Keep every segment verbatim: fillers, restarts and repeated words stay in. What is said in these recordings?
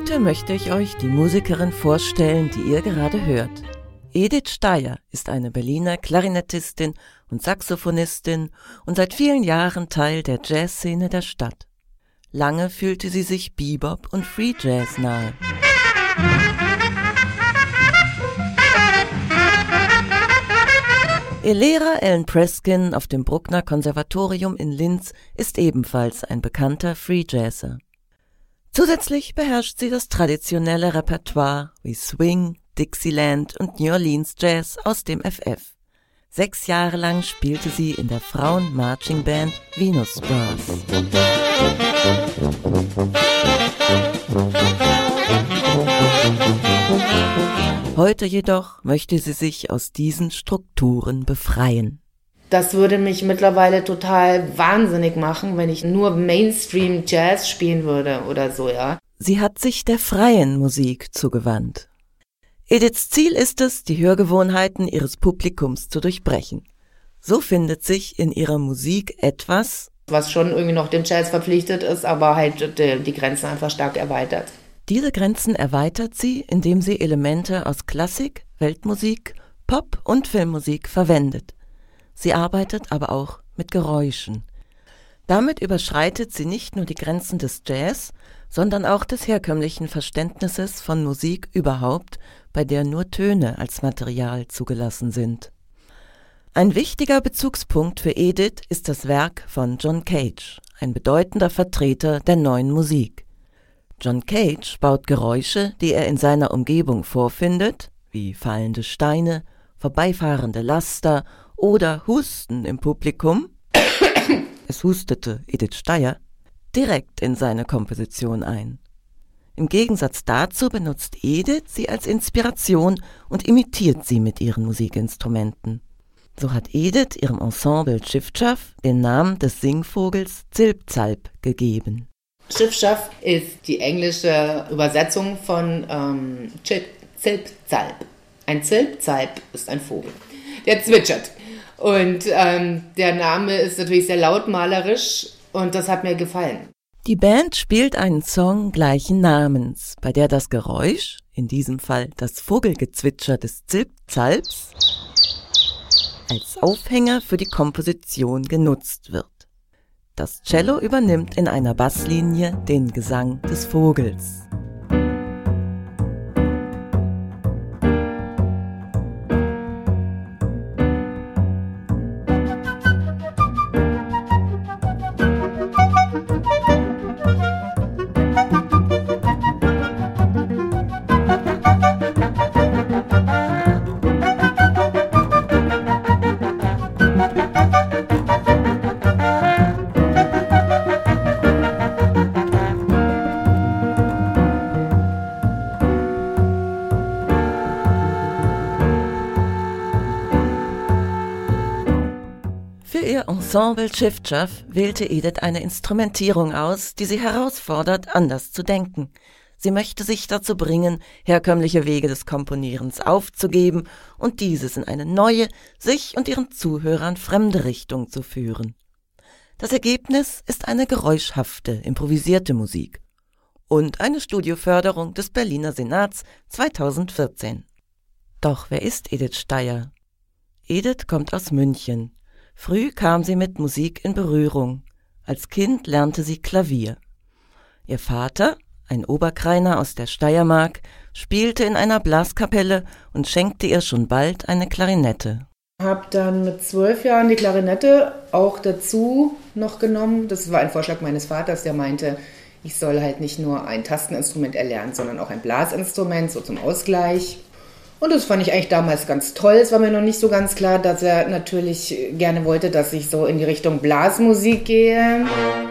Heute möchte ich euch die Musikerin vorstellen, die ihr gerade hört. Edith Steyer ist eine Berliner Klarinettistin und Saxophonistin und seit vielen Jahren Teil der Jazzszene der Stadt. Lange fühlte sie sich Bebop und Free Jazz nahe. Ihr Lehrer Alan Preskin auf dem Bruckner Konservatorium in Linz ist ebenfalls ein bekannter Free Jazzer. Zusätzlich beherrscht sie das traditionelle Repertoire wie Swing, Dixieland und New Orleans Jazz aus dem F F. Sechs Jahre lang spielte sie in der Frauen-Marching-Band Venus Brass. Heute jedoch möchte sie sich aus diesen Strukturen befreien. Das würde mich mittlerweile total wahnsinnig machen, wenn ich nur Mainstream-Jazz spielen würde oder so, ja. Sie hat sich der freien Musik zugewandt. Ediths Ziel ist es, die Hörgewohnheiten ihres Publikums zu durchbrechen. So findet sich in ihrer Musik etwas, was schon irgendwie noch dem Jazz verpflichtet ist, aber halt die, die Grenzen einfach stark erweitert. Diese Grenzen erweitert sie, indem sie Elemente aus Klassik, Weltmusik, Pop und Filmmusik verwendet. Sie arbeitet aber auch mit Geräuschen. Damit überschreitet sie nicht nur die Grenzen des Jazz, sondern auch des herkömmlichen Verständnisses von Musik überhaupt, bei der nur Töne als Material zugelassen sind. Ein wichtiger Bezugspunkt für Edith ist das Werk von John Cage, ein bedeutender Vertreter der neuen Musik. John Cage baut Geräusche, die er in seiner Umgebung vorfindet, wie fallende Steine, vorbeifahrende Laster oder Husten im Publikum, es hustete Edith Steyer, direkt in seine Komposition ein. Im Gegensatz dazu benutzt Edith sie als Inspiration und imitiert sie mit ihren Musikinstrumenten. So hat Edith ihrem Ensemble Tschiff-Tschaff den Namen des Singvogels Zilp-Zalp gegeben. Tschiff-Tschaff ist die englische Übersetzung von ähm, Zilp-Zalp. Ein Zilp-Zalp ist ein Vogel, der zwitschert. Und ähm, der Name ist natürlich sehr lautmalerisch und das hat mir gefallen. Die Band spielt einen Song gleichen Namens, bei der das Geräusch, in diesem Fall das Vogelgezwitscher des Zilp-Zalps, als Aufhänger für die Komposition genutzt wird. Das Cello übernimmt in einer Basslinie den Gesang des Vogels. Für ihr Ensemble Tschiff-Tschaff wählte Edith eine Instrumentierung aus, die sie herausfordert, anders zu denken. Sie möchte sich dazu bringen, herkömmliche Wege des Komponierens aufzugeben und dieses in eine neue, sich und ihren Zuhörern fremde Richtung zu führen. Das Ergebnis ist eine geräuschhafte, improvisierte Musik und eine Studioförderung des Berliner Senats zweitausendvierzehn. Doch wer ist Edith Steyer? Edith kommt aus München. Früh kam sie mit Musik in Berührung. Als Kind lernte sie Klavier. Ihr Vater, ein Oberkreiner aus der Steiermark, spielte in einer Blaskapelle und schenkte ihr schon bald eine Klarinette. Ich habe dann mit zwölf Jahren die Klarinette auch dazu noch genommen. Das war ein Vorschlag meines Vaters, der meinte, ich soll halt nicht nur ein Tasteninstrument erlernen, sondern auch ein Blasinstrument, so zum Ausgleich. Und das fand ich eigentlich damals ganz toll. Es war mir noch nicht so ganz klar, dass er natürlich gerne wollte, dass ich so in die Richtung Blasmusik gehe.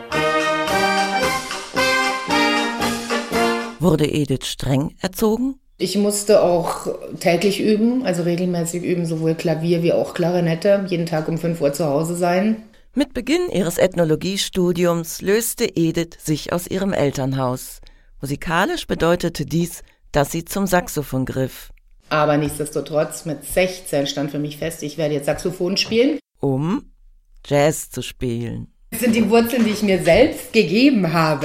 Wurde Edith streng erzogen? Ich musste auch täglich üben, also regelmäßig üben, sowohl Klavier wie auch Klarinette. Jeden Tag um fünf Uhr zu Hause sein. Mit Beginn ihres Ethnologiestudiums löste Edith sich aus ihrem Elternhaus. Musikalisch bedeutete dies, dass sie zum Saxophon griff. Aber nichtsdestotrotz, mit sechzehn stand für mich fest, ich werde jetzt Saxophon spielen. Um Jazz zu spielen. Das sind die Wurzeln, die ich mir selbst gegeben habe.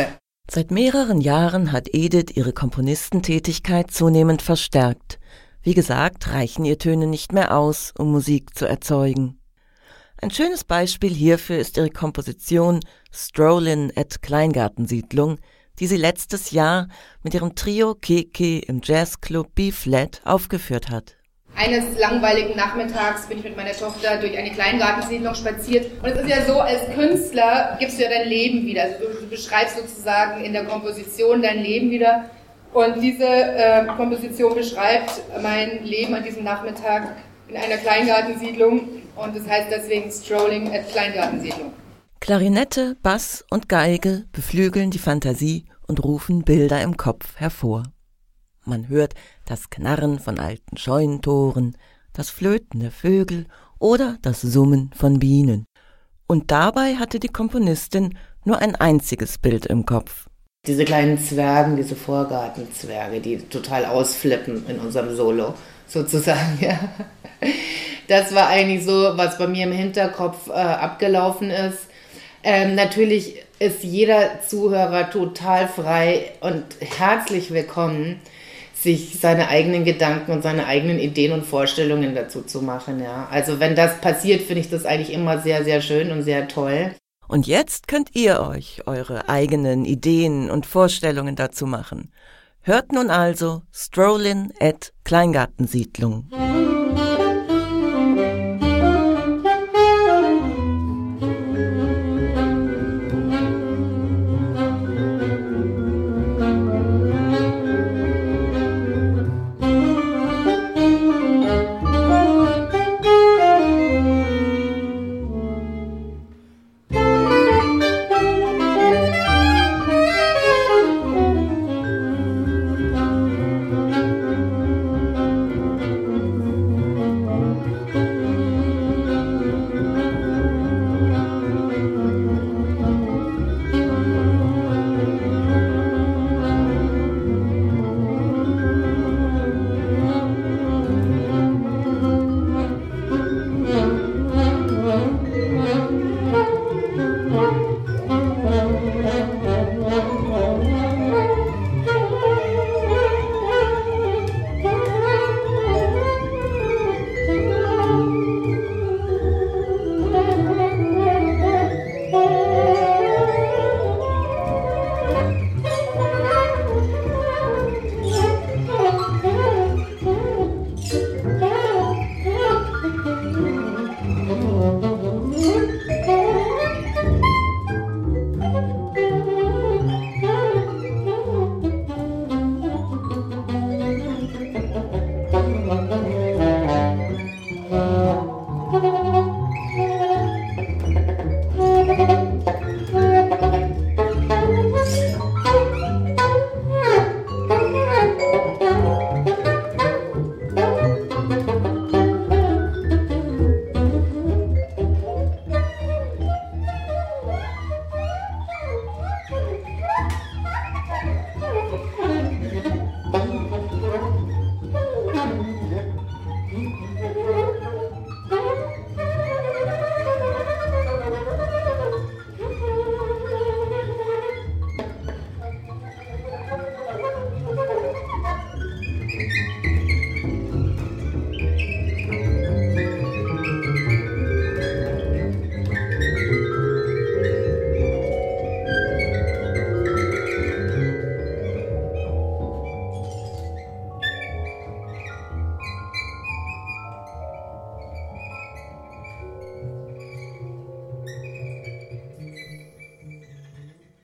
Seit mehreren Jahren hat Edith ihre Komponistentätigkeit zunehmend verstärkt. Wie gesagt, reichen ihr Töne nicht mehr aus, um Musik zu erzeugen. Ein schönes Beispiel hierfür ist ihre Komposition Strollin' at Kleingartensiedlung, die sie letztes Jahr mit ihrem Trio Keke im Jazzclub B-Flat aufgeführt hat. Eines langweiligen Nachmittags bin ich mit meiner Tochter durch eine Kleingartensiedlung spaziert. Und es ist ja so, als Künstler gibst du ja dein Leben wieder. Also du beschreibst sozusagen in der Komposition dein Leben wieder. Und diese äh, Komposition beschreibt mein Leben an diesem Nachmittag in einer Kleingartensiedlung. Und das heißt deswegen Strolling at Kleingartensiedlung. Klarinette, Bass und Geige beflügeln die Fantasie und rufen Bilder im Kopf hervor. Man hört das Knarren von alten Scheunentoren, das Flöten der Vögel oder das Summen von Bienen. Und dabei hatte die Komponistin nur ein einziges Bild im Kopf. Diese kleinen Zwergen, diese Vorgartenzwerge, die total ausflippen in unserem Solo, sozusagen, ja. Das war eigentlich so, was bei mir im Hinterkopf äh, abgelaufen ist. Ähm, natürlich ist jeder Zuhörer total frei und herzlich willkommen, sich seine eigenen Gedanken und seine eigenen Ideen und Vorstellungen dazu zu machen. Ja. Also wenn das passiert, finde ich das eigentlich immer sehr, sehr schön und sehr toll. Und jetzt könnt ihr euch eure eigenen Ideen und Vorstellungen dazu machen. Hört nun also Strollin' at Kleingartensiedlung.